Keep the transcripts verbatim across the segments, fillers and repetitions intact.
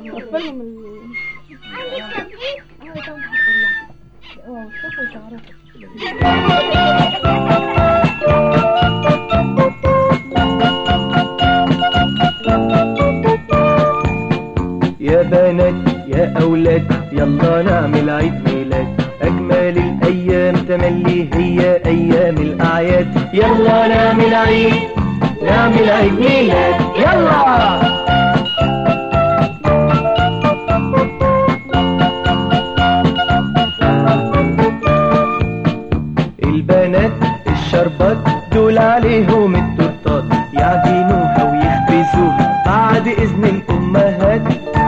أطفالهم ال أنا كم حطلع اه شوفوا شعرها يا بنات يا أولاد يلا نعمل عيد ميلاد، أجمل الأيام تملي هي أيام الأعياد. يلا نعمل عيد نعمل عيد ميلاد يلا. البنات الشربات دول عليهم التورتات، يعجنوها ويخبزوها بعد إذن الأمهات.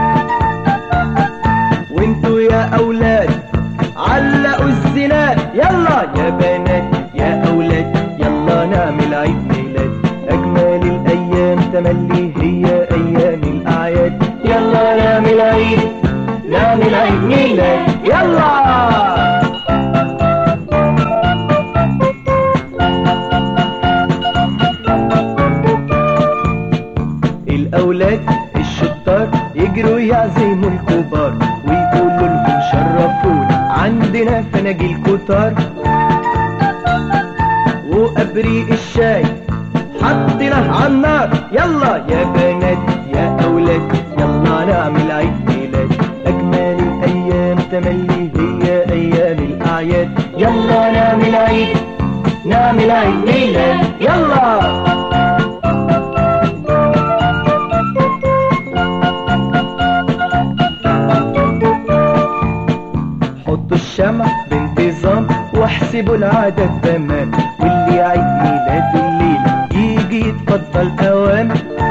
وانتوا يا أولاد علقوا الزناد يلا. يا بنات يا أولاد يلا نعمل عيد ميلاد، أجمل الأيام تملي هي أيام الأعياد. يلا نعمل عيد نعمل عيد ميلاد يلا. الأولاد الشطار يجروا يعزموا الكبار ويقولوا لهم شرفونا عندنا فناجيل كتار. وأبريق الشاي حطيناه عالنار يلا. يا بنات يا أولاد يلا نعمل عيد ميلاد، أجمل الأيام تملي هي أيام الأعياد. يلا نعمل عيد نعمل عيد ميلاد يلا. حطوا الشمع بانتظام واحسبوا العدد تمام، واللي عيد ميلاده الليلة يجي يتفضل اوام.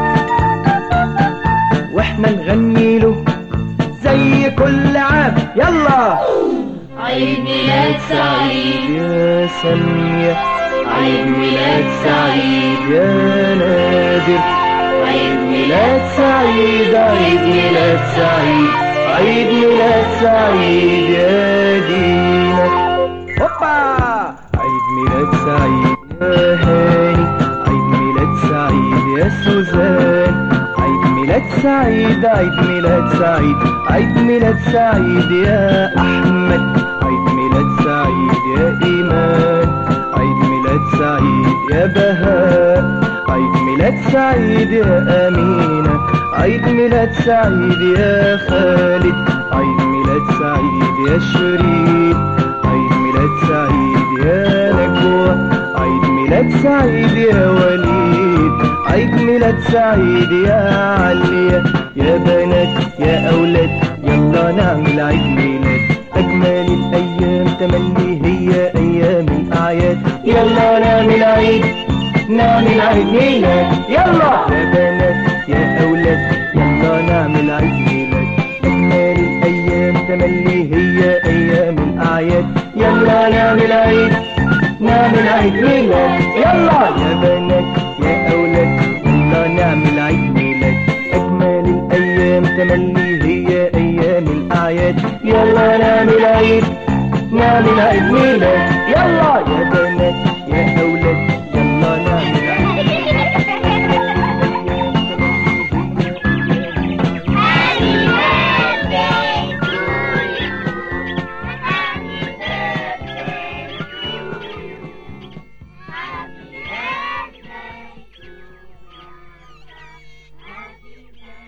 واحنا نغني له زي كل عام يلا. عيد ميلاد سعيد يا سمية، عيد ميلاد سعيد يا نادر، عيد ميلاد سعيد عيد ميلاد سعيد عيد ميلاد سعيد يا دينا. هوبا عيد ميلاد سعيد يا هاني، عيد ميلاد سعيد يا سوزان، عيد ميلاد سعيد عيد ميلاد سعيد عيد ميلاد سعيد يا أحمد، عيد ميلاد سعيد يا إيمان، عيد ميلاد سعيد يا بهاء، عيد ميلاد سعيد يا أمينة، عيد ميلاد سعيد يا خالد، عيد ميلاد سعيد يا شيرين، عيد ميلاد سعيد يا نجوى، عيد ميلاد سعيد يا وليد، عيد ميلاد سعيد يا عليا. يا بنات يا أولاد يلا نعمل عيد ميلاد، أجمل الأيام تملي هي أيام الأعياد. يلا نعمل عيد نعمل عيد ميلاد يلا. يا بنات يا أولاد يلا نعمل عيد ميلاد، أجمل الأيام تملي هي أيام الأعياد. يلا نعمل عيد نعمل عيد ميلاد يلا. يا بنات يا أولاد يلا نعمل عيد ميلاد، أجمل الأيام تملي هي أيام الأعياد. يلا نعمل عيد نعمل عيد ميلاد يلا. يا